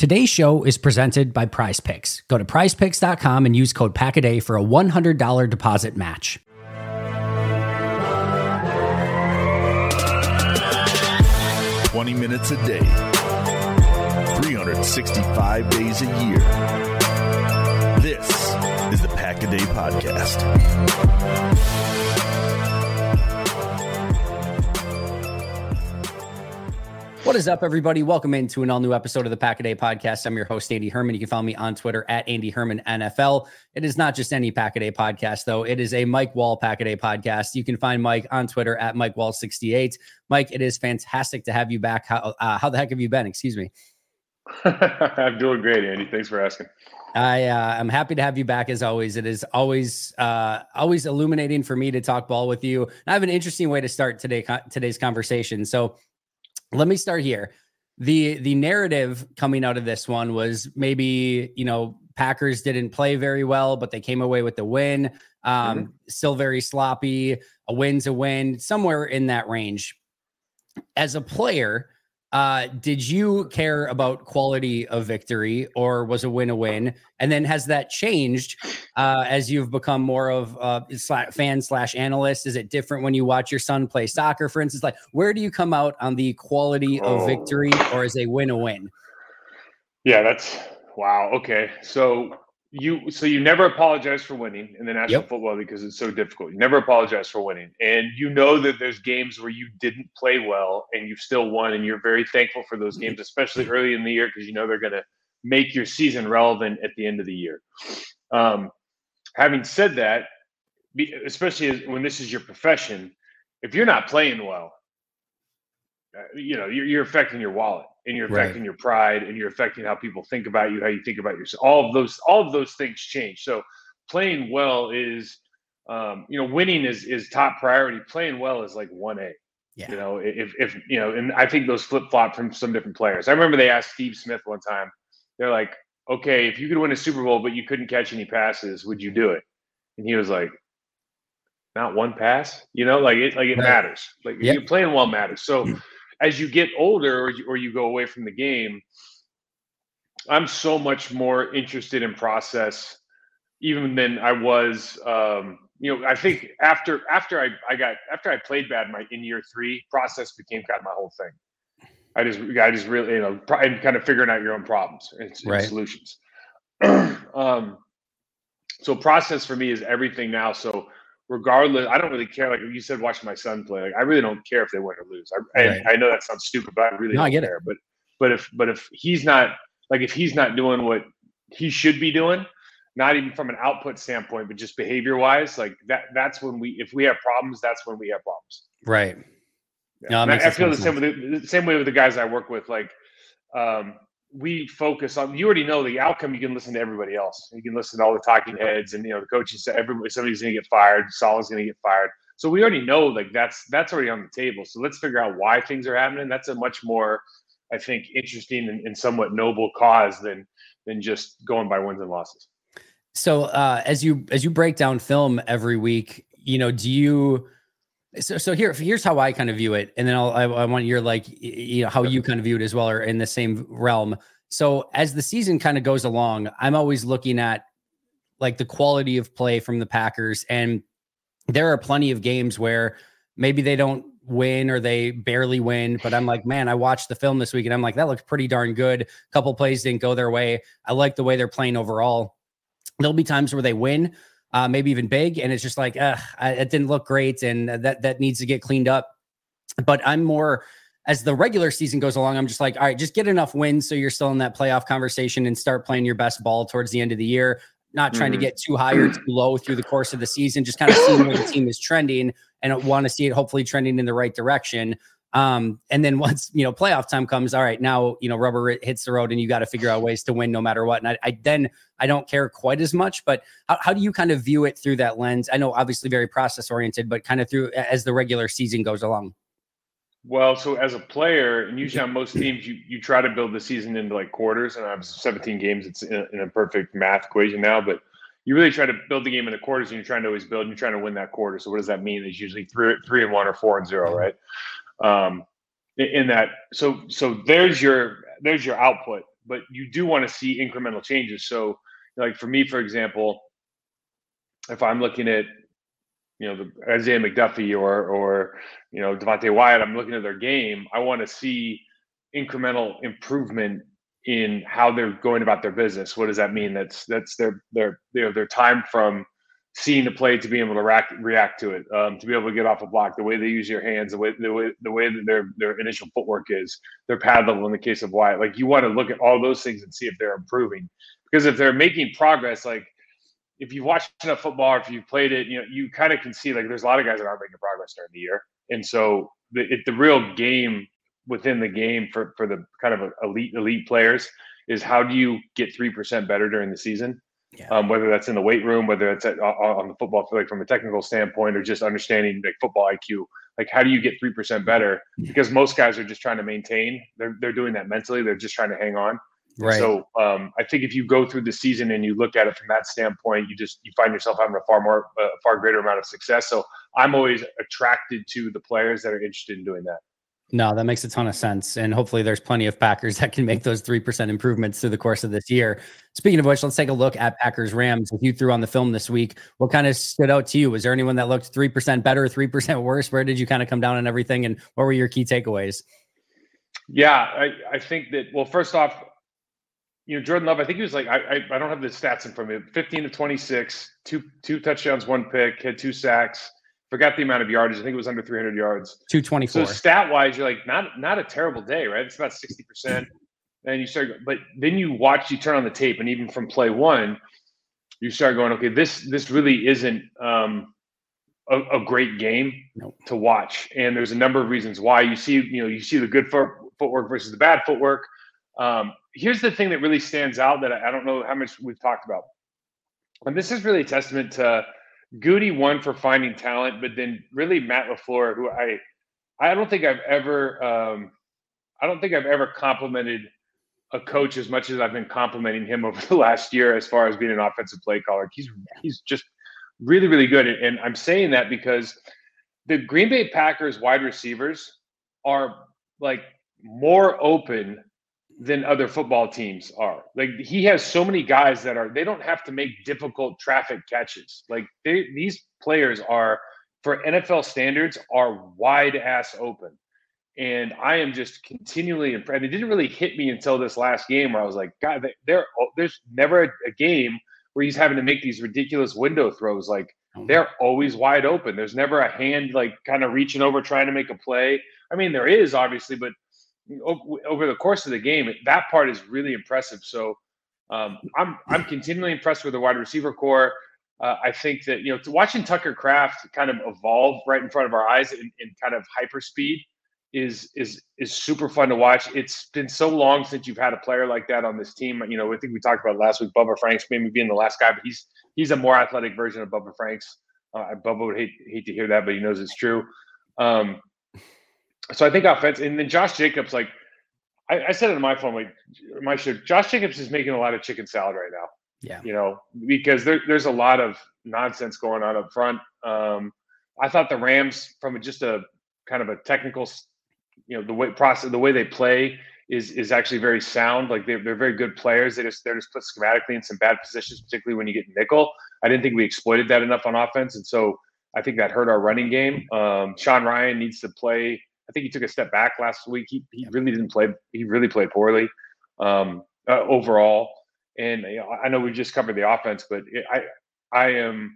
Today's show is presented by Prize Picks. Go to prizepicks.com and use code PACKADAY for a $100 deposit match. Minutes a day, 365 days a year. This is the Pack a Day Podcast. What is up, everybody? Welcome into an all-new episode of the Pack a Day Podcast. I'm your host, Andy Herman. You can follow me on Twitter at Andy Herman NFL. It is not just any Pack a Day podcast, though. It is a Mike Wall Pack a Day podcast. You can find Mike on Twitter at MikeWall68. Mike, it is fantastic to have you back. How the heck have you been? Excuse me. I'm doing great, Andy. Thanks for asking. I'm happy to have you back as always. It is always illuminating for me to talk ball with you. I have an interesting way to start today's conversation. So let me start here. The narrative coming out of this one was maybe, Packers didn't play very well, but they came away with the win. Still very sloppy. A win's a win, somewhere in that range. As a player, did you care about quality of victory, or was a win a win? And then has that changed as you've become more of a fan/analyst? Is it different when you watch your son play soccer, for instance? Like, where do you come out on the quality of victory, or is a win a win? Yeah, wow. Okay. So you never apologize for winning in the National Football League because it's so difficult. You never apologize for winning. And you know that there's games where you didn't play well and you still won, and you're very thankful for those games, especially early in the year, because you know they're going to make your season relevant at the end of the year. Having said that, especially when this is your profession, if you're not playing well, you're affecting your wallet, and you're affecting your pride, and you're affecting how people think about you, how you think about yourself. All of those things change. So playing well is, winning is top priority. Playing well is like 1A. Yeah. If and I think those flip flop from some different players. I remember they asked Steve Smith one time. They're like, "Okay, if you could win a Super Bowl but you couldn't catch any passes, would you do it?" And he was like, "Not one pass." It matters. You're playing well matters. So as you get older or you go away from the game, I'm so much more interested in process even than I was. I think after I played bad in year 3, process became kind of my whole thing. I just really, and kind of figuring out your own problems and solutions. So process for me is everything now. So regardless, I don't really care. Like you said, watching my son play, I really don't care if they win or lose. I know that sounds stupid, but I really don't care. But if he's not doing what he should be doing, not even from an output standpoint, but just behavior wise, that's when if we have problems, that's when we have problems. Right. Yeah. No, I feel the same way with the guys I work with. We focus on, you already know the outcome. You can listen to everybody else. You can listen to all the talking heads, and the coaches say somebody's going to get fired. Salah's going to get fired. So we already know that's already on the table. So let's figure out why things are happening. That's a much more, I think, interesting and somewhat noble cause than just going by wins and losses. So as you break down film every week, do you? So here's how I kind of view it, and then I want your how you kind of view it as well, or in the same realm. So as the season kind of goes along, I'm always looking at the quality of play from the Packers, and there are plenty of games where maybe they don't win or they barely win, but I'm like, man, I watched the film this week and I'm like, that looks pretty darn good. A couple plays didn't go their way. I like the way they're playing overall. There'll be times where they win. Maybe even big, and it's just like, it didn't look great, and that needs to get cleaned up. But I'm more, as the regular season goes along, I'm just like, all right, just get enough wins so you're still in that playoff conversation and start playing your best ball towards the end of the year. Not trying to get too high or too low through the course of the season, just kind of seeing where the team is trending, and I want to see it hopefully trending in the right direction. And then once, playoff time comes, all right, now, rubber hits the road and you got to figure out ways to win no matter what. And I don't care quite as much, but how do you kind of view it through that lens? I know obviously very process oriented, but kind of through as the regular season goes along. Well, so as a player, and usually on most teams, you try to build the season into quarters, and I have 17 games. It's in a perfect math equation now, but you really try to build the game into quarters, and you're trying to always build, and you're trying to win that quarter. So what does that mean? It's usually 3-1 or 4-0, right? In that, so there's your output. but you do want to see incremental changes. So like for me, for example, if I'm looking at, the Isaiah McDuffie or Devontae Wyatt, I'm looking at their game. I want to see incremental improvement in how they're going about their business. What does that mean? That's their time from seeing the play to being able to react to it, to be able to get off a block, the way they use your hands, the way that their initial footwork is, their pad level in the case of Wyatt. Like you want to look at all those things and see if they're improving, because if they're making progress, like if you've watched enough football, or if you've played it, you kind of can see like there's a lot of guys that aren't making progress during the year. And so the real game within the game for the kind of elite players is how do you get 3% better during the season? Yeah. Whether that's in the weight room, whether it's on the football field, like from a technical standpoint, or just understanding like football IQ, like how do you get 3% better? Because most guys are just trying to maintain. They're doing that mentally. They're just trying to hang on. Right. So I think if you go through the season and you look at it from that standpoint, you find yourself having a far greater amount of success. So I'm always attracted to the players that are interested in doing that. No, that makes a ton of sense. And hopefully there's plenty of Packers that can make those 3% improvements through the course of this year. Speaking of which, let's take a look at Packers Rams. If you threw on the film this week, what kind of stood out to you? Was there anyone that looked 3% better, 3% worse? Where did you kind of come down on everything? And what were your key takeaways? Yeah, I think that, well, first off, Jordan Love, I think he was like, I don't have the stats in front of me, 15 to 26, two touchdowns, one pick, had 2 sacks. Forgot the amount of yardage. I think it was under 300 yards. 224. So stat-wise, you're like, not a terrible day, right? It's about 60%. And you start, but then you turn on the tape, and even from play one, you start going, okay, this really isn't a great game to watch. And there's a number of reasons why. You see the good footwork versus the bad footwork. Here's the thing that really stands out that I don't know how much we've talked about. And this is really a testament to Goody, one, for finding talent, but then really Matt LaFleur, who I don't think I've ever complimented a coach as much as I've been complimenting him over the last year as far as being an offensive play caller. He's just really, really good. And I'm saying that because the Green Bay Packers wide receivers are like more open than other football teams are. Like he has so many guys they don't have to make difficult traffic catches. Like these players are, for NFL standards, are wide ass open. And I am just continually impressed. It didn't really hit me until this last game where I was like, God, there's never a game where he's having to make these ridiculous window throws. Like they're always wide open. There's never a hand like kind of reaching over trying to make a play. I mean, there is obviously, but over the course of the game, that part is really impressive. So I'm continually impressed with the wide receiver core. I think that watching Tucker Kraft kind of evolve right in front of our eyes in kind of hyper speed is super fun to watch. It's been so long since you've had a player like that on this team. I think we talked about last week, Bubba Franks maybe being the last guy, but he's a more athletic version of Bubba Franks. Bubba would hate to hear that, but he knows it's true. So I think offense, and then Josh Jacobs, like I said it on my phone, like my show, Josh Jacobs is making a lot of chicken salad right now. Yeah. Because there's a lot of nonsense going on up front. I thought the Rams, from just a kind of a technical, the way they play is actually very sound. Like they're very good players. They're just put schematically in some bad positions, particularly when you get nickel. I didn't think we exploited that enough on offense, and so I think that hurt our running game. Sean Rhyan needs to play. I think he took a step back last week. He really didn't play. He really played poorly overall. And I know we just covered the offense, but I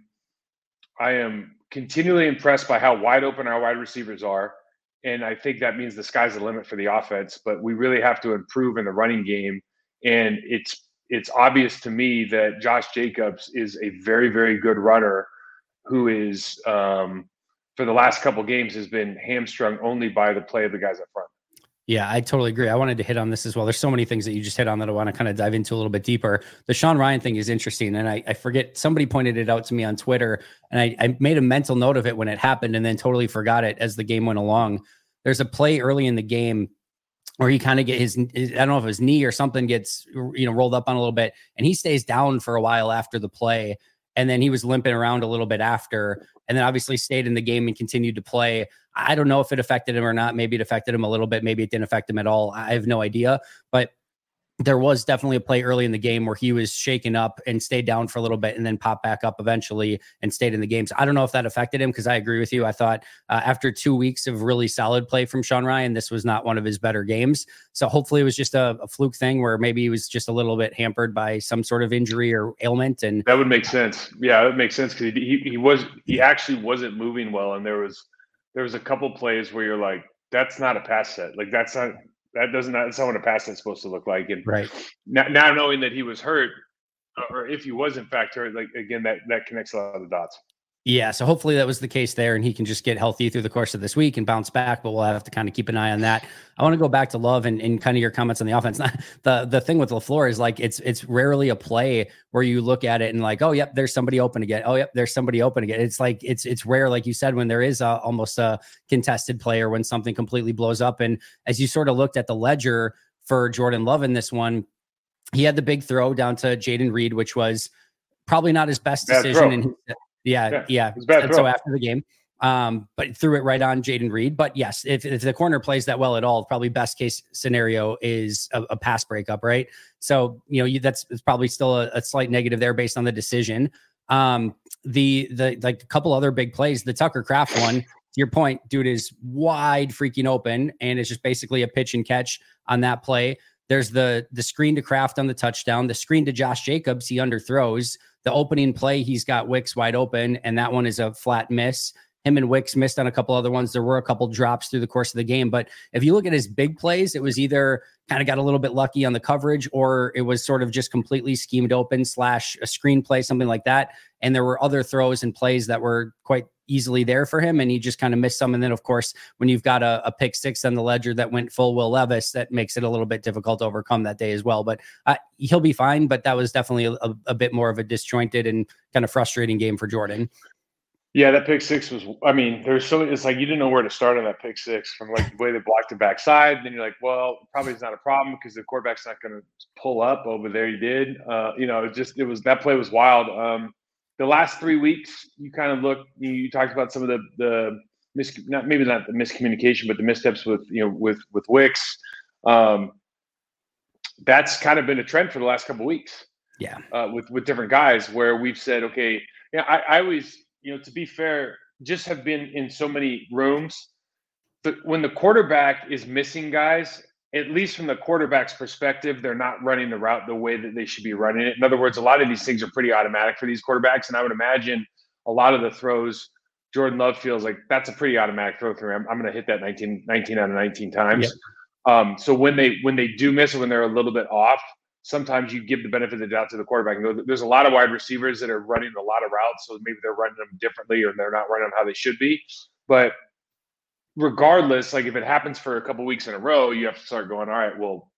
am continually impressed by how wide open our wide receivers are, and I think that means the sky's the limit for the offense. But we really have to improve in the running game, and it's obvious to me that Josh Jacobs is a very, very good runner who is. For the last couple of games has been hamstrung only by the play of the guys up front. Yeah, I totally agree. I wanted to hit on this as well. There's so many things that you just hit on that I want to kind of dive into a little bit deeper. The Sean Rhyan thing is interesting. And I forget, somebody pointed it out to me on Twitter, and I made a mental note of it when it happened and then totally forgot it as the game went along. There's a play early in the game where he kind of get his, I don't know if his knee or something gets, rolled up on a little bit, and he stays down for a while after the play. And then he was limping around a little bit after, and then obviously stayed in the game and continued to play. I don't know if it affected him or not. Maybe it affected him a little bit. Maybe it didn't affect him at all. I have no idea. But there was definitely a play early in the game where he was shaken up and stayed down for a little bit and then popped back up eventually and stayed in the game. So I don't know if that affected him, because I agree with you. I thought after 2 weeks of really solid play from Sean Rhyan, this was not one of his better games. So hopefully it was just a fluke thing where maybe he was just a little bit hampered by some sort of injury or ailment. And that would make sense. Yeah, that makes sense, because he actually wasn't moving well, and there was a couple plays where you're like, that's not a pass set. Like that's not what a pass set's supposed to look like. And right now knowing that he was hurt, or if he was in fact hurt, like again, that connects a lot of the dots. Yeah, so hopefully that was the case there, and he can just get healthy through the course of this week and bounce back, but we'll have to kind of keep an eye on that. I want to go back to Love and kind of your comments on the offense. The thing with LaFleur is like it's rarely a play where you look at it and like, oh, yep, there's somebody open again. Oh, yep, there's somebody open again. It's like it's rare, like you said, when there is almost a contested play or when something completely blows up. And as you sort of looked at the ledger for Jordan Love in this one, he had the big throw down to Jayden Reed, which was probably not his best decision. And yeah. So after the game, but threw it right on Jayden Reed. But yes, if the corner plays that well at all, probably best case scenario is a pass breakup, right? So that's probably still a slight negative there based on the decision. The like a couple other big plays, the Tucker Kraft one. To your point, dude is wide freaking open, and it's just basically a pitch and catch on that play. There's the screen to Kraft on the touchdown, the screen to Josh Jacobs, he underthrows. The opening play, he's got Wicks wide open, and that one is a flat miss. Him and Wicks missed on a couple other ones. There were a couple drops through the course of the game. But if you look at his big plays, it was either kind of got a little bit lucky on the coverage, or it was sort of just completely schemed open / a screenplay, something like that. And there were other throws and plays that were quite easily there for him, and he just kind of missed some. And then, of course, when you've got a pick six on the ledger that went full Will Levis, that makes it a little bit difficult to overcome that day as well. But he'll be fine. But that was definitely a bit more of a disjointed and kind of frustrating game for Jordan. Yeah, that pick six was, I mean, there's so, it's like you didn't know where to start on that pick six, from like the way they blocked the backside. Then you're like, well, probably it's not a problem because the quarterback's not going to pull up over there. He did. That play was wild. The last 3 weeks, you kind of look, you talked about some of the maybe not the miscommunication, but the missteps with Wicks. That's kind of been a trend for the last couple of weeks. Yeah. With different guys, where we've said, okay, I always, to be fair, just have been in so many rooms that when the quarterback is missing guys, at least from the quarterback's perspective, they're not running the route the way that they should be running it. In other words, a lot of these things are pretty automatic for these quarterbacks. And I would imagine a lot of the throws, Jordan Love feels like that's a pretty automatic throw through. I'm going to hit that 19 out of 19 times. Yeah. So when they do miss it, when they're a little bit off, sometimes you give the benefit of the doubt to the quarterback. There's a lot of wide receivers that are running a lot of routes, so maybe they're running them differently or they're not running them how they should be. But regardless, like if it happens for a couple weeks in a row, you have to start going, all right, well,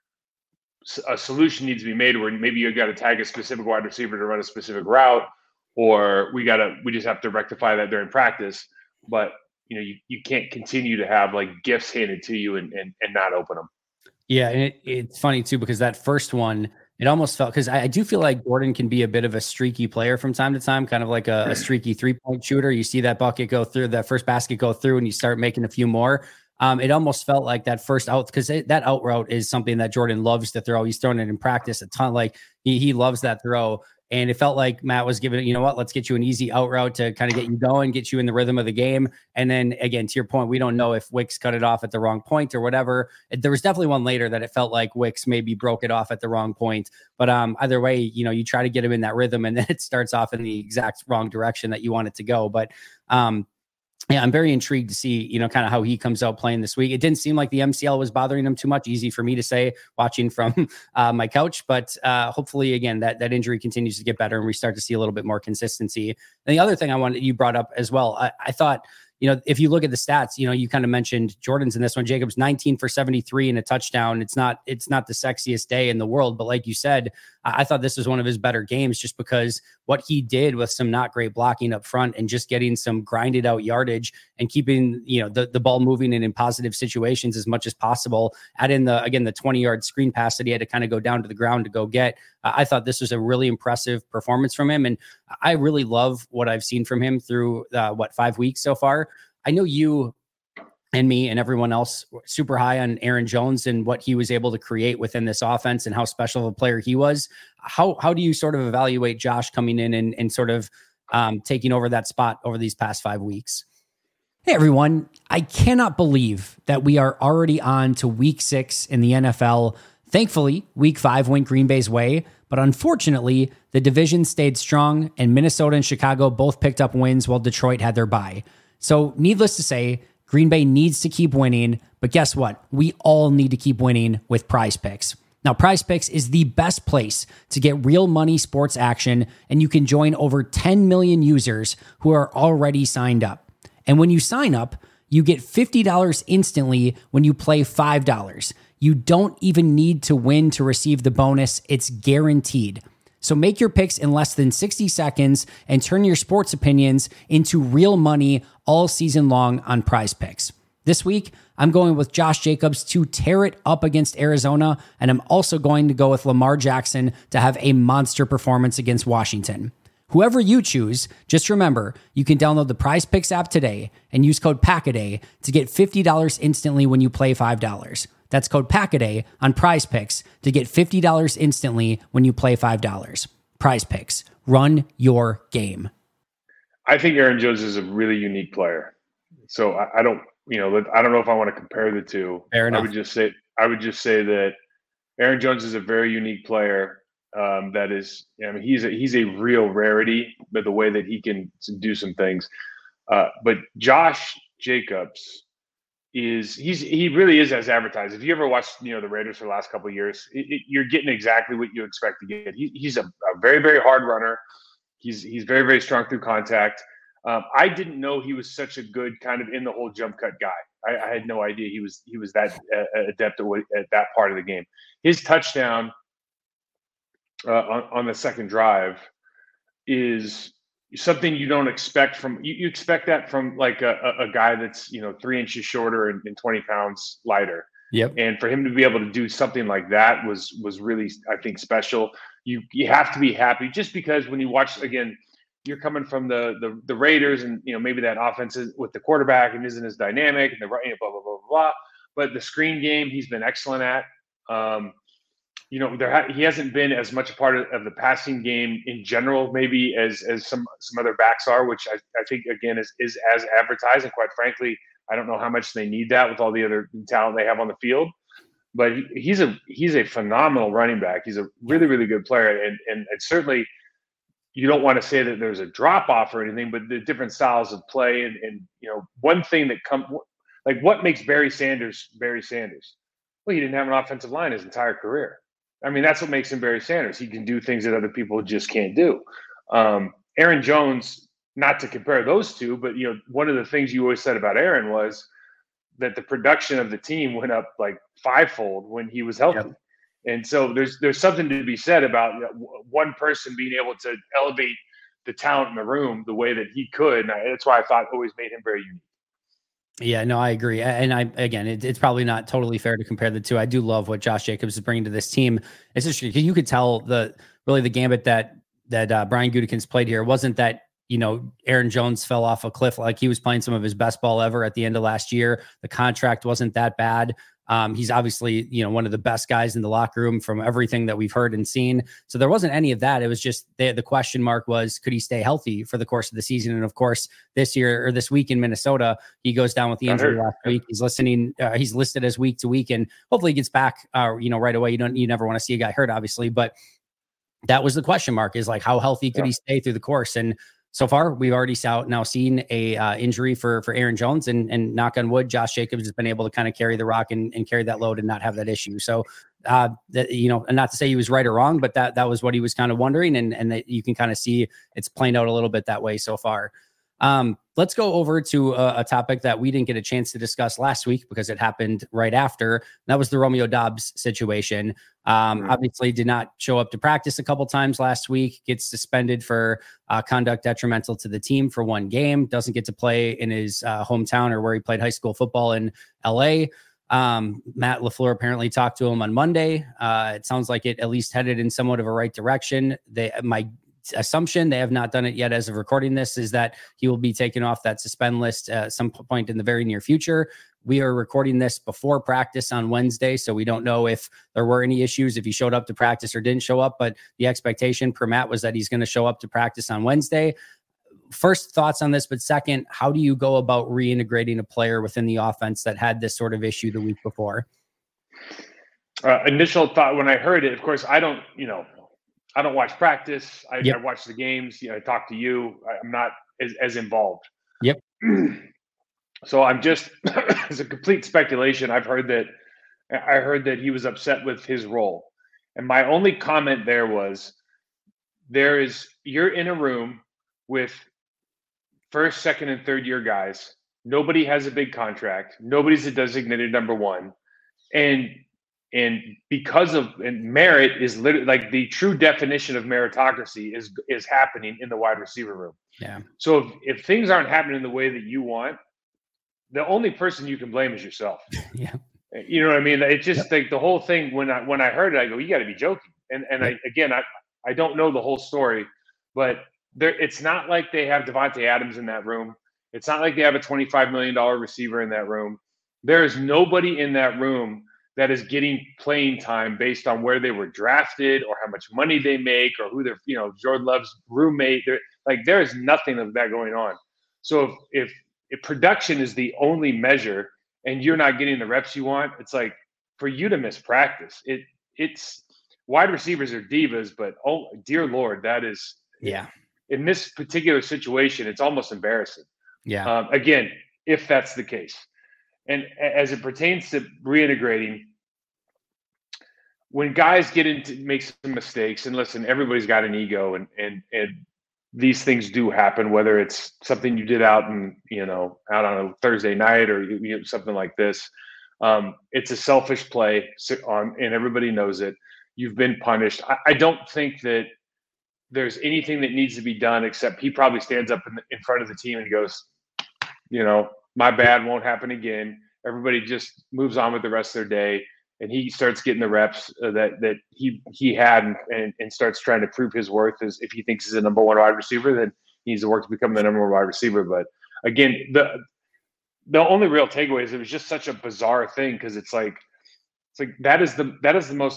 a solution needs to be made where maybe you got to tag a specific wide receiver to run a specific route, or we just have to rectify that during practice. But you can't continue to have like gifts handed to you and not open them. Yeah, and it's funny too, because that first one, it almost felt, because I do feel like Gordon can be a bit of a streaky player from time to time, kind of like a streaky 3-point shooter. You see that bucket go through, that first basket go through, and you start making a few more. It almost felt like that first out, because that out route is something that Jordan loves to throw. He's thrown it in practice a ton. Like he loves that throw. And it felt like Matt was giving it, let's get you an easy out route to kind of get you going, get you in the rhythm of the game. And then again, to your point, we don't know if Wicks cut it off at the wrong point or whatever. There was definitely one later that it felt like Wicks maybe broke it off at the wrong point. But either way, you try to get him in that rhythm, and then it starts off in the exact wrong direction that you want it to go. But yeah, I'm very intrigued to see, kind of how he comes out playing this week. It didn't seem like the MCL was bothering him too much. Easy for me to say watching from my couch, but hopefully, again, that injury continues to get better and we start to see a little bit more consistency. And the other thing you brought up as well, I thought, if you look at the stats, you kind of mentioned Jordan's in this one. Jacobs 19 for 73 and a touchdown. It's not the sexiest day in the world, but like you said, I thought this was one of his better games just because what he did with some not great blocking up front and just getting some grinded out yardage and keeping, the ball moving and in positive situations as much as possible. Add in the 20-yard screen pass that he had to kind of go down to the ground to go get. I thought this was a really impressive performance from him. And I really love what I've seen from him through 5 weeks so far. I know you and me and everyone else super high on Aaron Jones and what he was able to create within this offense and how special of a player he was. How do you sort of evaluate Josh coming in and sort of taking over that spot over these past 5 weeks? Hey everyone, I cannot believe that we are already on to week 6 in the NFL. Thankfully, week 5 went Green Bay's way, but unfortunately, the division stayed strong and Minnesota and Chicago both picked up wins while Detroit had their bye. So needless to say, Green Bay needs to keep winning, but guess what? We all need to keep winning with Prize Picks. Now, Prize Picks is the best place to get real money sports action, and you can join over 10 million users who are already signed up. And when you sign up, you get $50 instantly when you play $5. You don't even need to win to receive the bonus. It's guaranteed. So make your picks in less than 60 seconds and turn your sports opinions into real money all season long on Prize Picks. This week, I'm going with Josh Jacobs to tear it up against Arizona, and I'm also going to go with Lamar Jackson to have a monster performance against Washington. Whoever you choose, just remember, you can download the Prize Picks app today and use code PACKADAY to get $50 instantly when you play $5. That's code PACKADAY on Prize Picks to get $50 instantly when you play $5. Prize Picks, run your game. I think Aaron Jones is a really unique player. So I don't know if I want to compare the two. Fair enough. I would just say that Aaron Jones is a very unique player. That is, he's a real rarity, but the way that he can do some things. But Josh Jacobs he really is as advertised. If you ever watched the Raiders for the last couple of years, you're getting exactly what you expect to get. He's a very, very hard runner. He's very, very strong through contact. I didn't know he was such a good kind of in the hole jump cut guy. I had no idea he was that adept at that part of the game. His touchdown on the second drive is something you don't expect from you expect that from like a guy that's 3 inches shorter and 20 pounds lighter. Yep. And for him to be able to do something like that was really, I think, special. You have to be happy just because when you watch again, you're coming from the Raiders and maybe that offense is with the quarterback and isn't as dynamic and the blah blah blah blah blah. But the screen game he's been excellent at. He hasn't been as much a part of the passing game in general, maybe as some other backs are, which I think again is as advertised. And quite frankly, I don't know how much they need that with all the other talent they have on the field. But he's a phenomenal running back. He's a really, really good player, and certainly you don't want to say that there's a drop off or anything, but the different styles of play and one thing that what makes Barry Sanders Barry Sanders? Well, he didn't have an offensive line his entire career. I mean, that's what makes him Barry Sanders. He can do things that other people just can't do. Aaron Jones, not to compare those two, but one of the things you always said about Aaron was that the production of the team went up like fivefold when he was healthy. Yep. And so there's something to be said about one person being able to elevate the talent in the room the way that he could. And that's why I thought always made him very unique. Yeah, no, I agree. And it's probably not totally fair to compare the two. I do love what Josh Jacobs is bringing to this team. It's just, you could tell the gambit that Brian Gutekunst played here wasn't that, Aaron Jones fell off a cliff. Like, he was playing some of his best ball ever at the end of last year. The contract wasn't that bad. He's obviously, one of the best guys in the locker room from everything that we've heard and seen. So there wasn't any of that. It was just the question mark was, could he stay healthy for the course of the season? And of course, this week in Minnesota, he goes down with the injury last week. He's he's listed as week to week, and hopefully he gets back, right away. You never want to see a guy hurt, obviously, but that was the question mark, is like, how healthy could he stay through the course? And so far, we've already seen a injury for Aaron Jones, and knock on wood, Josh Jacobs has been able to kind of carry the rock and carry that load and not have that issue. So, and not to say he was right or wrong, but that was what he was kind of wondering, and that you can kind of see it's playing out a little bit that way so far. Let's go over to a topic that we didn't get a chance to discuss last week because it happened right after. That was the Romeo Doubs situation. Obviously did not show up to practice a couple times last week, gets suspended for conduct detrimental to the team for one game, doesn't get to play in his hometown or where he played high school football in LA. Matt LaFleur apparently talked to him on Monday. It sounds like it at least headed in somewhat of a right direction. My assumption, they have not done it yet as of recording this, is that he will be taken off that suspend list at some point in the very near future. We are recording this before practice on Wednesday, so we don't know if there were any issues, if he showed up to practice or didn't show up, but the expectation per Matt was that he's going to show up to practice on Wednesday. First thoughts on this, but second, how do you go about reintegrating a player within the offense that had this sort of issue the week before? Initial thought when I heard it, of course, I don't watch practice. I watch the games. I talk to you. I'm not as involved. Yep. So I'm just, it's a complete speculation. I heard that he was upset with his role. And my only comment there was, you're in a room with first, second, and third year guys. Nobody has a big contract. Nobody's a designated number one. And because of merit is literally like the true definition of meritocracy is happening in the wide receiver room. Yeah. So if things aren't happening the way that you want, the only person you can blame is yourself. Yeah. You know what I mean? It's just like the whole thing. When I heard it, I go, you got to be joking. And I don't know the whole story, but it's not like they have Devontae Adams in that room. It's not like they have a $25 million receiver in that room. There is nobody in that room that is getting playing time based on where they were drafted or how much money they make or who they're, Jordan Love's roommate. There is nothing of that going on. So if production is the only measure and you're not getting the reps you want, it's like for you to miss practice. It's wide receivers are divas, but oh dear Lord, that is in this particular situation, it's almost embarrassing. Yeah. Again, if that's the case. And as it pertains to reintegrating, when guys make some mistakes, and listen, everybody's got an ego, and these things do happen, whether it's something you did out on a Thursday night or something like this. It's a selfish play, and everybody knows it. You've been punished. I don't think that there's anything that needs to be done except he probably stands up in front of the team and goes, my bad, won't happen again. Everybody just moves on with the rest of their day, and he starts getting the reps that he had and starts trying to prove his worth. As if he thinks he's a number one wide receiver, then he needs to work to become the number one wide receiver. But again, the only real takeaway is it was just such a bizarre thing because it's like that is the most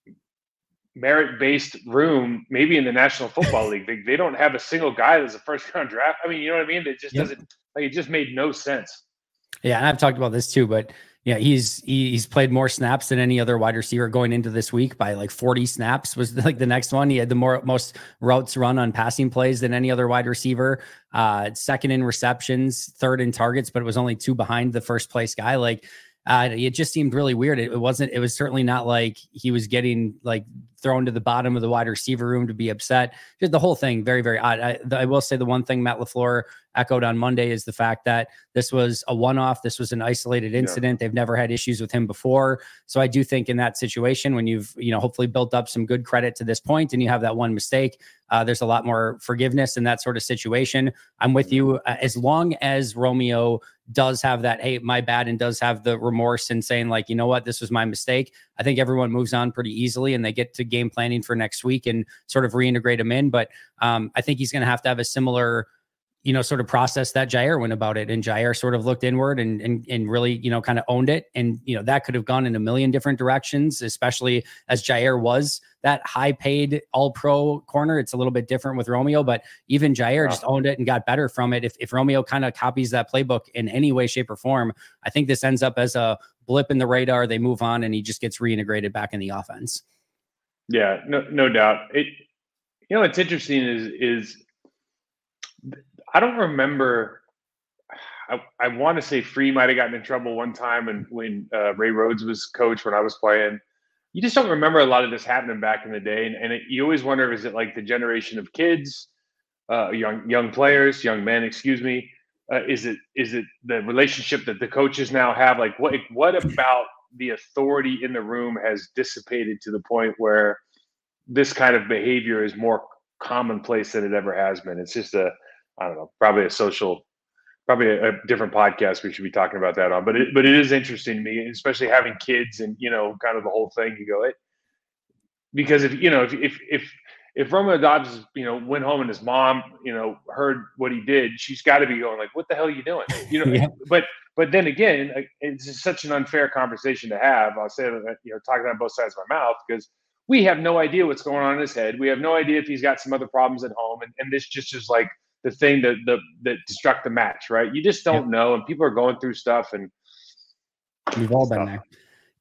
merit-based room maybe in the National Football League. They don't have a single guy that's a first-round draft. I mean, you know what I mean? It just doesn't. It just made no sense. Yeah, and I've talked about this too, but yeah, he's played more snaps than any other wide receiver going into this week by like 40 snaps was like the next one. He had the most routes run on passing plays than any other wide receiver. Second in receptions, third in targets, but it was only 2 behind the first place guy. It just seemed really weird. It was certainly not like he was getting like thrown to the bottom of the wide receiver room to be upset. Just the whole thing, very, very odd. I will say the one thing Matt LaFleur echoed on Monday is the fact that this was a one-off. This was an isolated incident. They've never had issues with him before. So I do think in that situation, when you've, hopefully built up some good credit to this point and you have that one mistake, there's a lot more forgiveness in that sort of situation. I'm with you. As long as Romeo does have that, hey, my bad, and does have the remorse and saying like, you know what, this was my mistake, I think everyone moves on pretty easily and they get to game planning for next week and sort of reintegrate him in. But I think he's going to have a similar, sort of process that Jair went about it. And Jair sort of looked inward and really, kind of owned it. And, that could have gone in a million different directions, especially as Jair was that high paid all-pro corner. It's a little bit different with Romeo, but even Jair just owned it and got better from it. If Romeo kind of copies that playbook in any way, shape, or form, I think this ends up as a blip in the radar. They move on and he just gets reintegrated back in the offense. Yeah, no doubt. What's interesting is I don't remember. I want to say Free might have gotten in trouble one time, and when Ray Rhodes was coach when I was playing. You just don't remember a lot of this happening back in the day, and you always wonder: is it like the generation of kids, young players, young men? Excuse me. Is it the relationship that the coaches now have? Like what about the authority in the room has dissipated to the point where this kind of behavior is more commonplace than it ever has been? It's just probably a different podcast we should be talking about that on. But it is interesting to me, especially having kids and kind of the whole thing. You go, because if if Romeo Doubs, went home and his mom, heard what he did, she's got to be going like, "What the hell are you doing?" Yeah. But then again, it's just such an unfair conversation to have. I'll say that, talking out both sides of my mouth, because we have no idea what's going on in his head. We have no idea if he's got some other problems at home, and this just is like the thing that struck the match, right? You just don't know, and people are going through stuff, and we've all been there.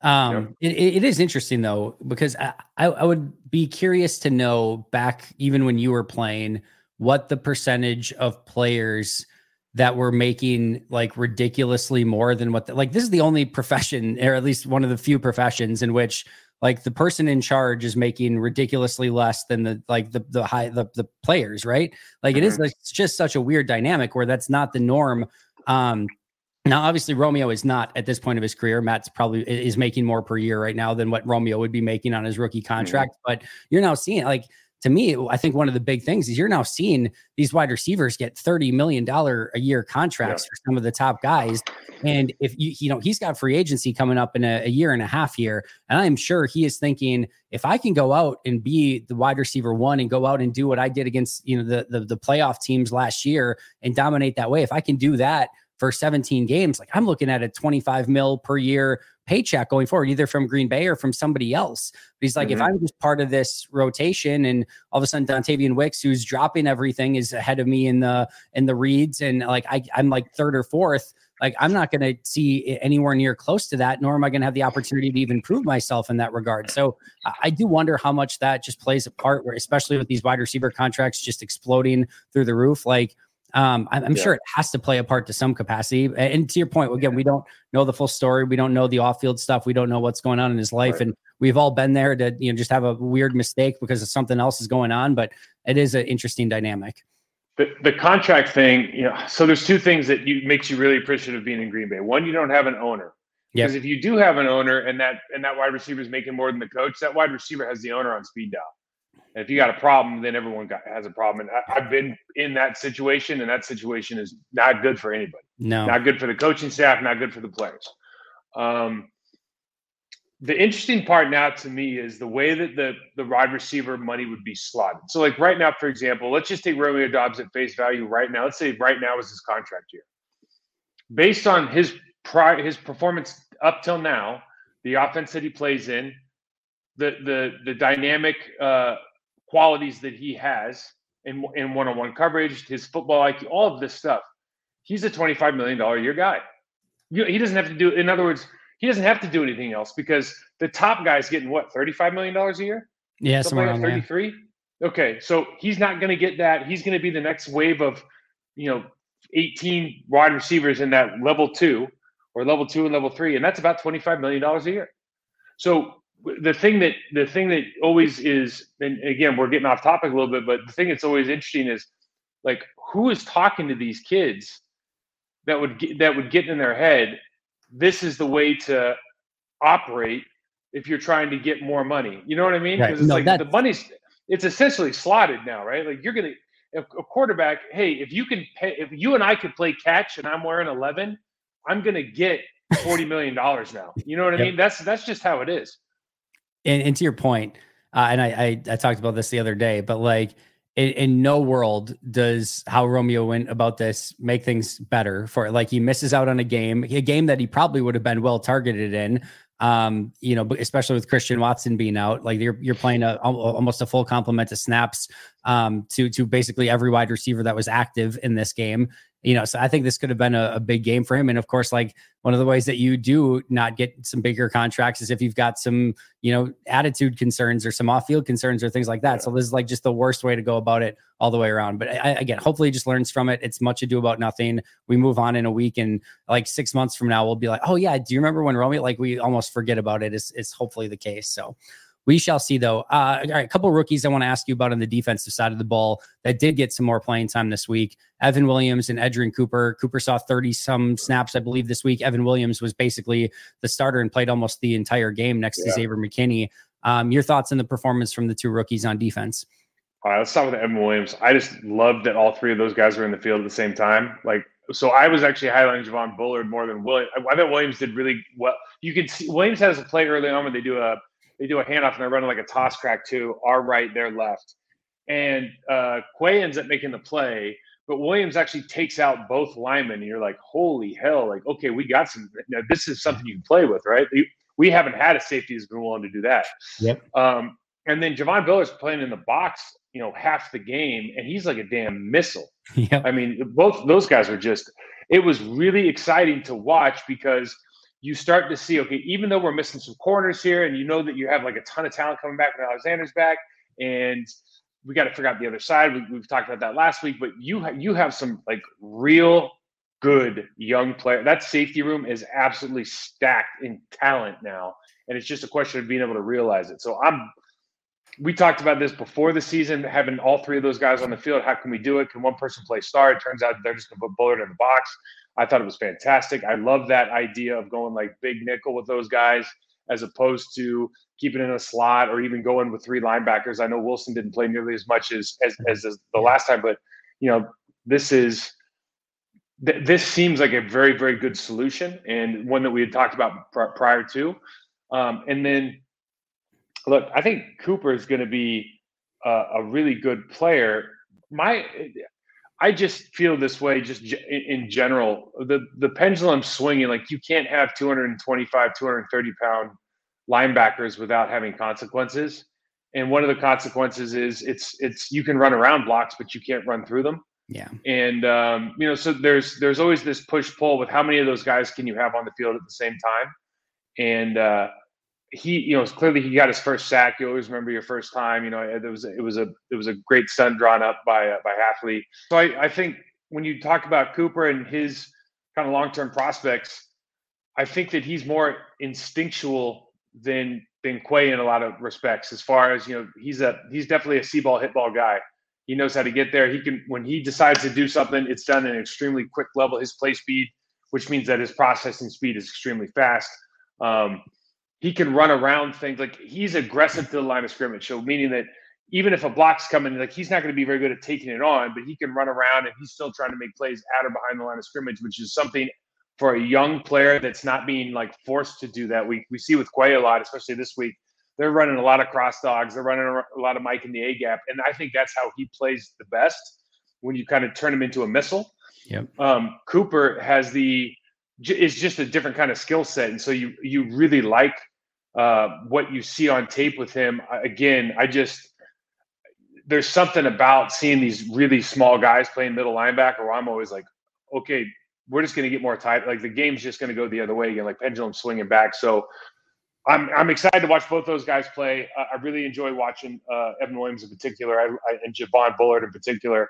It is interesting though, because I would be curious to know, back even when you were playing, what the percentage of players that were making like ridiculously more than what this is the only profession, or at least one of the few professions, in which like the person in charge is making ridiculously less than the players, right? Like it is like, it's just such a weird dynamic where that's not the norm. Now, obviously, Romeo is not at this point of his career. Matt's probably is making more per year right now than what Romeo would be making on his rookie contract. But you're now seeing, like, to me, I think one of the big things is you're now seeing these wide receivers get $30 million a year contracts for some of the top guys. And if he's got free agency coming up in a year and a half here. And I'm sure he is thinking, if I can go out and be the wide receiver one and go out and do what I did against, the playoff teams last year and dominate that way, if I can do that for 17 games, like I'm looking at a 25 mil per year paycheck going forward, either from Green Bay or from somebody else. But he's like, if I'm just part of this rotation and all of a sudden Dontavian Wicks, who's dropping everything, is ahead of me in the reads, and like I'm like third or fourth, like I'm not going to see anywhere near close to that, nor am I going to have the opportunity to even prove myself in that regard. So I do wonder how much that just plays a part, where especially with these wide receiver contracts just exploding through the roof, like I'm sure it has to play a part to some capacity. And to your point, again, we don't know the full story. We don't know the off-field stuff. We don't know what's going on in his life. Right. And we've all been there to, just have a weird mistake because of something else is going on. But it is an interesting dynamic. The contract thing, so there's two things that makes you really appreciative of being in Green Bay. One, you don't have an owner. Because if you do have an owner and that wide receiver is making more than the coach, that wide receiver has the owner on speed dial. And if you got a problem, then everyone has a problem. And I've been in that situation, and that situation is not good for anybody. No, not good for the coaching staff, not good for the players. The interesting part now to me is the way that the wide receiver money would be slotted. So like right now, for example, let's just take Romeo Doubs at face value right now. Let's say right now is his contract year. Based on his performance up till now, the offense that he plays in, the dynamic qualities that he has in one-on-one coverage, his football IQ, all of this stuff, he's a $25 million a year guy. He doesn't have to do, in other words, he doesn't have to do anything else, because the top guy's getting what, $35 million a year? Yeah, somewhere around 33. Okay, so he's not going to get that. He's going to be the next wave of 18 wide receivers in that level 2 or level 2 and level 3, and that's about $25 million a year. So the thing that always is, and again, we're getting off topic a little bit, but the thing that's always interesting is, like, who is talking to these kids that would get in their head, this is the way to operate if you're trying to get more money. You know what I mean? Because it's the money's, it's essentially slotted now, right? Like a quarterback, hey, if you and I could play catch and I'm wearing 11, I'm going to get $40 million now. You know what I mean? That's just how it is. And to your point, and I talked about this the other day, but like in no world does how Romeo went about this make things better for, like, he misses out on a game that he probably would have been well targeted in, especially with Christian Watson being out. Like you're playing almost a full complement of snaps to basically every wide receiver that was active in this game. So I think this could have been a big game for him. And of course, like, one of the ways that you do not get some bigger contracts is if you've got some, attitude concerns or some off-field concerns or things like that. Yeah. So this is like just the worst way to go about it all the way around. But again, hopefully he just learns from it. It's much ado about nothing. We move on in a week, and like 6 months from now, we'll be like, oh yeah, do you remember when Romeo, like, we almost forget about it. Is hopefully the case. So we shall see, though. All right, a couple of rookies I want to ask you about on the defensive side of the ball that did get some more playing time this week. Evan Williams and Edgerrin Cooper. Cooper saw 30-some snaps, I believe, this week. Evan Williams was basically the starter and played almost the entire game next to Xavier McKinney. Your thoughts on the performance from the two rookies on defense? All right, let's start with Evan Williams. I just loved that all three of those guys were in the field at the same time. So I was actually highlighting Javon Bullard more than Williams. I thought Williams did really well. You can see Williams has a play early on where they do a handoff and they're running like a toss crack to our right, their left. and Quay ends up making the play, but Williams actually takes out both linemen. And you're like, holy hell! Like, okay, we got some. Now, this is something you can play with, right? We haven't had a safety who's been willing to do that. Yep. And then Javon Billard's playing in the box, half the game, and he's like a damn missile. Yep. I mean, both those guys were just. It was really exciting to watch because you start to see, okay, even though we're missing some corners here, and you know that you have like a ton of talent coming back when Alexander's back, and we got to figure out the other side. We've talked about that last week, but you have some like real good young player. That safety room is absolutely stacked in talent now, and it's just a question of being able to realize it. So we talked about this before the season, having all three of those guys on the field. How can we do it? Can one person play star? It turns out they're just going to put Bullard in the box. I thought it was fantastic. I love that idea of going like big nickel with those guys as opposed to keeping in a slot or even going with three linebackers. I know Wilson didn't play nearly as much as the last time, but this seems like a very, very good solution and one that we had talked about prior to. And then, look, I think Cooper is going to be a really good player. I just feel this way just in general. The pendulum swinging, like you can't have 225, 230-pound linebackers without having consequences. And one of the consequences is it's you can run around blocks, but you can't run through them. Yeah. And, so there's always this push-pull with how many of those guys can you have on the field at the same time. And clearly he got his first sack. You always remember your first time. It was a great stunt drawn up by Hafley. So I think when you talk about Cooper and his kind of long-term prospects, I think that he's more instinctual than Quay in a lot of respects. As far as he's definitely a see ball, hit ball guy. He knows how to get there. When he decides to do something, it's done at an extremely quick level. His play speed, which means that his processing speed is extremely fast. He can run around things. Like he's aggressive to the line of scrimmage. So meaning that even if a block's coming, like he's not going to be very good at taking it on, but he can run around and he's still trying to make plays at or behind the line of scrimmage, which is something for a young player that's not being like forced to do that. We see with Quay a lot, especially this week. They're running a lot of cross dogs. They're running a lot of Mike in the A gap. And I think that's how he plays the best when you kind of turn him into a missile. Yep. Cooper is just a different kind of skill set. And so you really like what you see on tape with him. Again, there's something about seeing these really small guys playing middle linebacker where I'm always like, okay, we're just going to get more tight. Like the game's just going to go the other way again, like pendulum swinging back. So I'm excited to watch both those guys play. I really enjoy watching Evan Williams in particular and Javon Bullard in particular.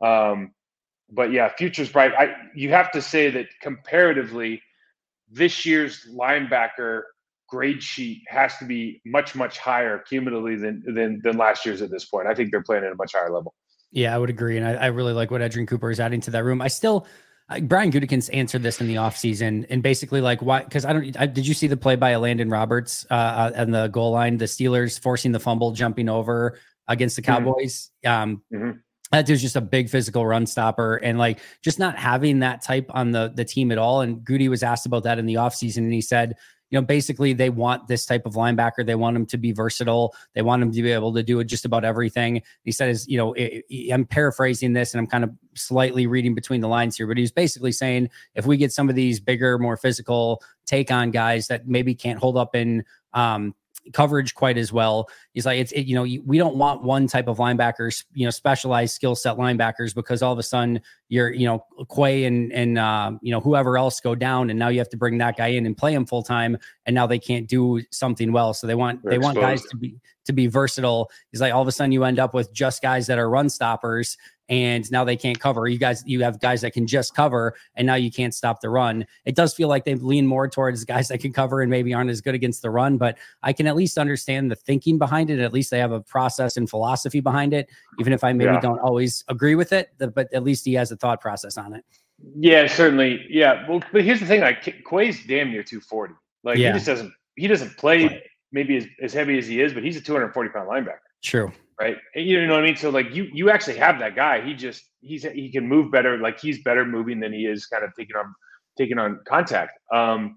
But yeah, future's bright. You have to say that comparatively, this year's linebacker grade sheet has to be much, much higher cumulatively than last year's at this point. I think they're playing at a much higher level. Yeah, I would agree. And I really like what Edgerrin Cooper is adding to that room. Brian Gutekunst answered this in the offseason and basically like why, because did you see the play by Landon Roberts on the goal line, the Steelers forcing the fumble, jumping over against the Cowboys? That was just a big physical run stopper and like just not having that type on the team at all. And Goody was asked about that in the offseason and he said, basically they want this type of linebacker. They want him to be versatile. They want him to be able to do just about everything. He said, I'm paraphrasing this and I'm kind of slightly reading between the lines here, but he's basically saying if we get some of these bigger, more physical take on guys that maybe can't hold up in coverage quite as well. He's like, we don't want one type of linebackers, specialized skill set linebackers, because all of a sudden you're, Quay and whoever else go down. And now you have to bring that guy in and play him full time. And now they can't do something well. So they want guys to be versatile. He's like, all of a sudden you end up with just guys that are run stoppers and now they can't cover. You have guys that can just cover and now you can't stop the run. It does feel like they've leaned more towards guys that can cover and maybe aren't as good against the run, but I can at least understand the thinking behind it. At least they have a process and philosophy behind it, even if I maybe don't always agree with it, but at least he has a thought process on it. Yeah, certainly. Yeah. Well, but here's the thing, like Quay's damn near 240. Like he doesn't play maybe as heavy as he is, but he's a 240-pound linebacker. True. Right. You know what I mean? So like you actually have that guy. He can move better. Like he's better moving than he is kind of taking on contact.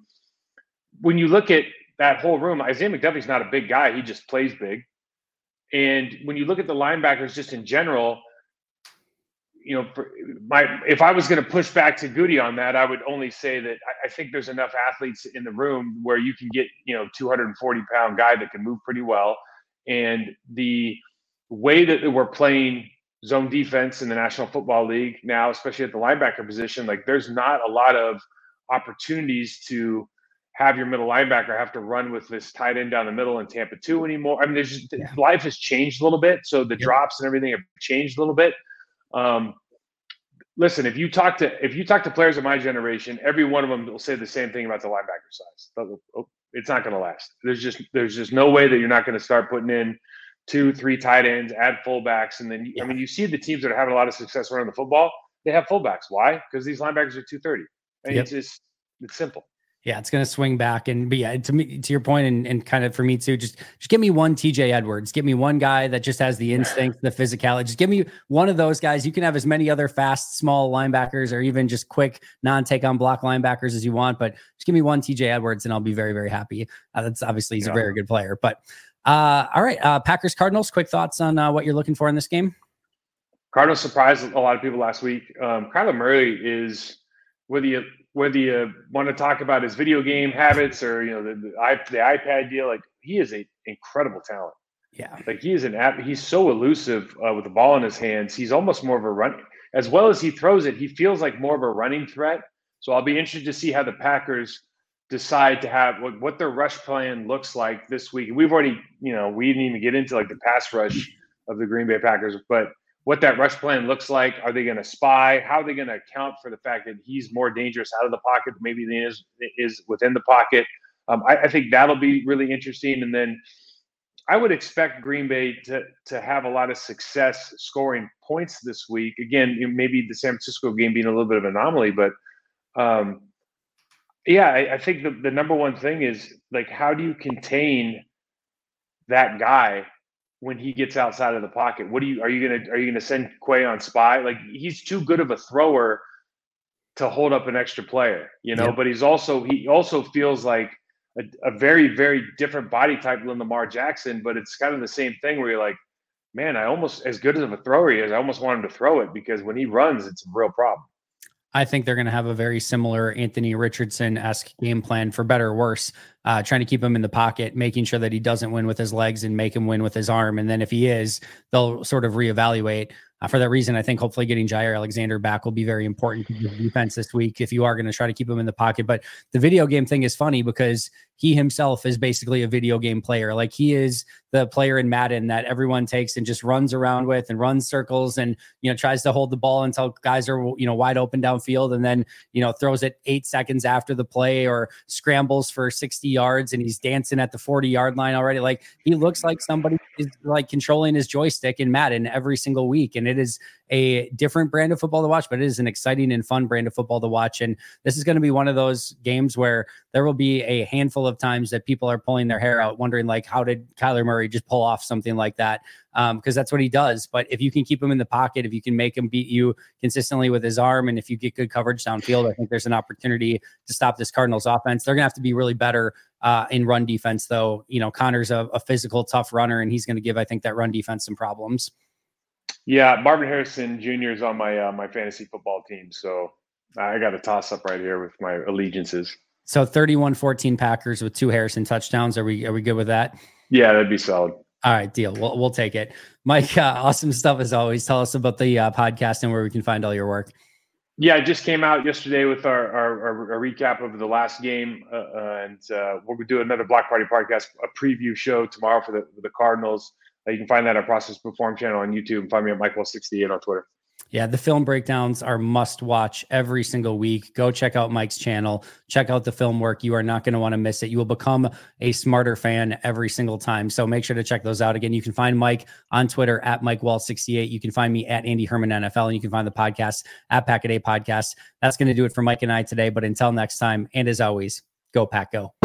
When you look at that whole room, Isaiah McDuffie's not a big guy. He just plays big. And when you look at the linebackers just in general, you know, if I was going to push back to Goody on that, I would only say that I think there's enough athletes in the room where you can get, 240-pound guy that can move pretty well. And the way that we're playing zone defense in the National Football League now, especially at the linebacker position, like there's not a lot of opportunities to have your middle linebacker have to run with this tight end down the middle in Tampa 2 anymore. I mean, life has changed a little bit. So the drops and everything have changed a little bit. Listen, if you talk to players of my generation, every one of them will say the same thing about the linebacker size. It's not going to last. There's just no way that you're not going to start putting in 2-3 tight ends, add fullbacks, and then I mean, you see the teams that are having a lot of success running the football. They have fullbacks. Why? Because these linebackers are 230. And it's simple. Yeah, it's going to swing back. But yeah, to your point, and kind of for me too, just give me one TJ Edwards. Give me one guy that just has the instinct, the physicality. Just give me one of those guys. You can have as many other fast, small linebackers or even just quick non-take on block linebackers as you want, but just give me one TJ Edwards and I'll be very, very happy. That's obviously he's a very good player. But all right, Packers Cardinals, quick thoughts on what you're looking for in this game. Cardinals surprised a lot of people last week. Kyler Murray is, whether you want to talk about his video game habits or the iPad deal, like he is an incredible talent. Yeah, like he's so elusive with the ball in his hands. He's almost more of a run, as well as he throws it. He feels like more of a running threat. So I'll be interested to see how the Packers decide to have what their rush plan looks like this week. We've already, we didn't even get into like the pass rush of the Green Bay Packers, but what that rush plan looks like. Are they going to spy? How are they going to account for the fact that he's more dangerous out of the pocket maybe than he is within the pocket? I think that'll be really interesting. And then I would expect Green Bay to have a lot of success scoring points this week. Again, maybe the San Francisco game being a little bit of an anomaly, but I think the number one thing is like, how do you contain that guy when he gets outside of the pocket? Are you gonna send Quay on spy? Like he's too good of a thrower to hold up an extra player, but he also feels like a very, very different body type than Lamar Jackson, but it's kind of the same thing where you're like, man, I almost, as good of a thrower he is, I almost want him to throw it because when he runs, it's a real problem. I think they're going to have a very similar Anthony Richardson-esque game plan, for better or worse, trying to keep him in the pocket, making sure that he doesn't win with his legs and make him win with his arm. And then if he is, they'll sort of reevaluate. For that reason, I think hopefully getting Jair Alexander back will be very important to the defense this week if you are going to try to keep him in the pocket. But the video game thing is funny because he himself is basically a video game player. Like he is the player in Madden that everyone takes and just runs around with and runs circles and, tries to hold the ball until guys are, wide open downfield and then, throws it 8 seconds after the play or scrambles for 60 yards and he's dancing at the 40-yard line already. Like he looks like somebody is like controlling his joystick in Madden every single week. And it is a different brand of football to watch, but it is an exciting and fun brand of football to watch. And this is going to be one of those games where there will be a handful of times that people are pulling their hair out wondering like, how did Kyler Murray just pull off something like that? Because that's what he does. But if you can keep him in the pocket, if you can make him beat you consistently with his arm, and if you get good coverage downfield, I think there's an opportunity to stop this Cardinals offense. They're going to have to be really better in run defense, though. Connor's a physical, tough runner, and he's going to give, I think, that run defense some problems. Yeah, Marvin Harrison Jr. is on my fantasy football team, so I got a toss up right here with my allegiances. So 31-14 Packers with 2 Harrison touchdowns. Are we good with that? Yeah, that'd be solid. All right, deal. We'll take it. Mike, awesome stuff as always. Tell us about the podcast and where we can find all your work. Yeah, I just came out yesterday with our recap of the last game, and we'll do another Block Party podcast, a preview show tomorrow for the Cardinals. You can find that on Process Perform channel on YouTube and find me at MikeWall68 on Twitter. Yeah, the film breakdowns are must watch every single week. Go check out Mike's channel. Check out the film work. You are not going to want to miss it. You will become a smarter fan every single time. So make sure to check those out. Again, you can find Mike on Twitter at MikeWall68. You can find me at Andy Herman NFL, and you can find the podcast at Pack-A-Day Podcast. That's going to do it for Mike and I today. But until next time, and as always, go Pack Go.